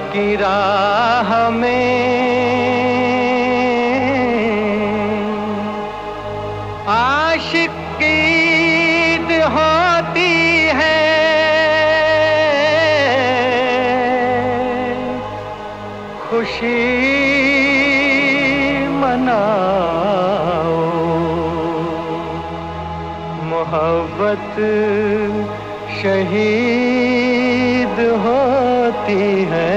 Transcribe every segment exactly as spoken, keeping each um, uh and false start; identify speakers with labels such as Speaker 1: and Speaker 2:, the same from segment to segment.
Speaker 1: की राह में आशिक की ईद होती है, खुशी मनाओ, मोहब्बत शहीद होती है।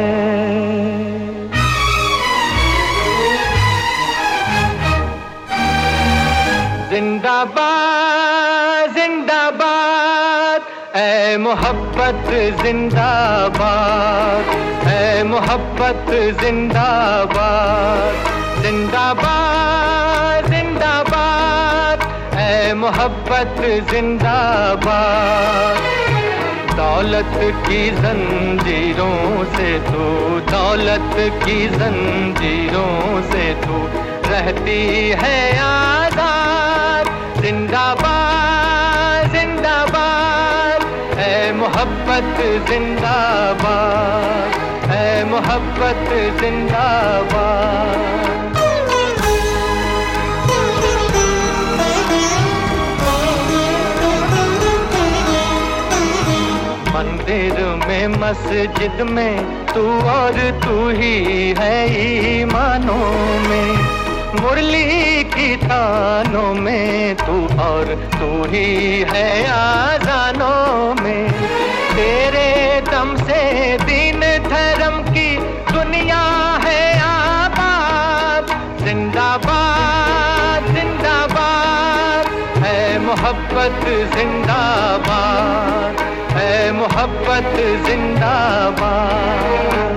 Speaker 1: जिंदाबाद जिंदाबाद ऐ मोहब्बत जिंदाबाद, ऐ मोहब्बत जिंदाबाद। जिंदाबाद जिंदाबाद ऐ मोहब्बत जिंदाबाद। दौलत की जंजीरों से तू, दौलत की जंजीरों से तू रहती है आजाद। जिंदाबाद जिंदाबाद ऐ मोहब्बत जिंदाबाद, ऐ मोहब्बत जिंदाबाद। मंदिर में मस्जिद में तू और तू ही है ईमानों में, मुरली की तानों में तू और तू ही है आजानों में। तेरे दम से दीन धर्म की दुनिया है आबाद। जिंदाबाद जिंदाबाद है मोहब्बत जिंदाबाद, है मोहब्बत जिंदाबाद।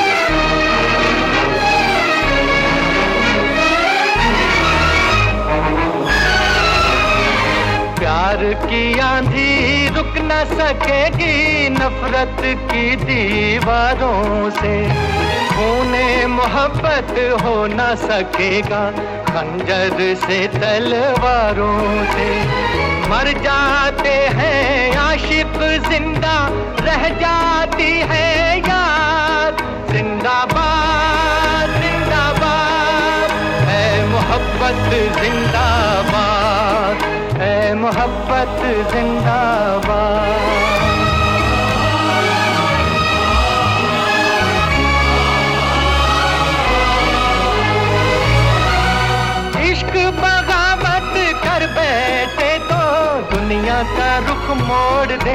Speaker 1: प्यार की आंधी रुक न सकेगी नफरत की दीवारों से, खूने मोहब्बत हो न सकेगा खंजर से तलवारों से। मर जाते हैं आशिक जिंदा रह जाती है याद। जिंदाबाद जिंदाबाद है मोहब्बत जिंदाबाद, है मोहब्बत जिंदाबाद। इश्क बगावत कर बैठे तो दुनिया का रुख मोड़ दे,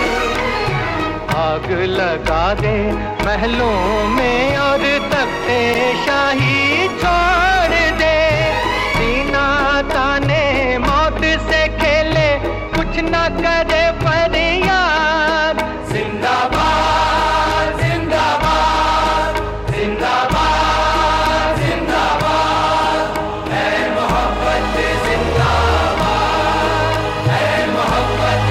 Speaker 1: आग लगा दे महलों में और तख्ते शाही छोड़ दे। सीना ताने मौत से खेले कुछ न करे फरियाद। जिंदाबाद जिंदाबाद जिंदाबाद जिंदाबाद है मोहब्बत जिंदाबाद, है मोहब्बत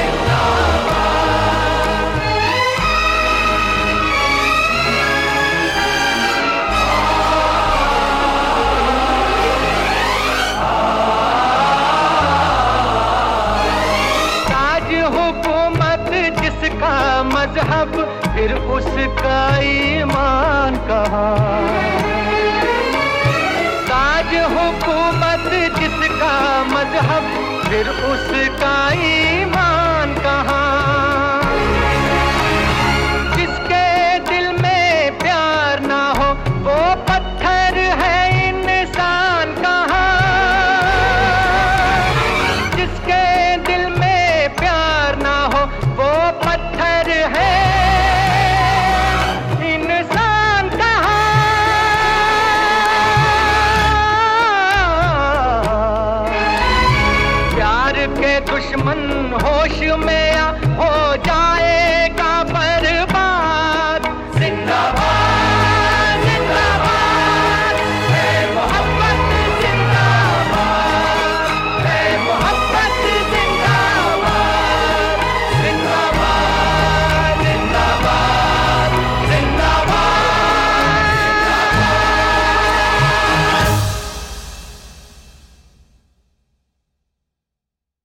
Speaker 1: मजहब फिर उसका ईमान कहाँ। ताज हुकूमत जिसका मजहब फिर उसका ईमान कहाँ। जिसके दिल में प्यार ना हो वो पत्थर है इंसान कहाँ। जिसके दिल में प्यार ना हो वो पत्थर है इंसान कहाँ। प्यार के दुश्मन होश में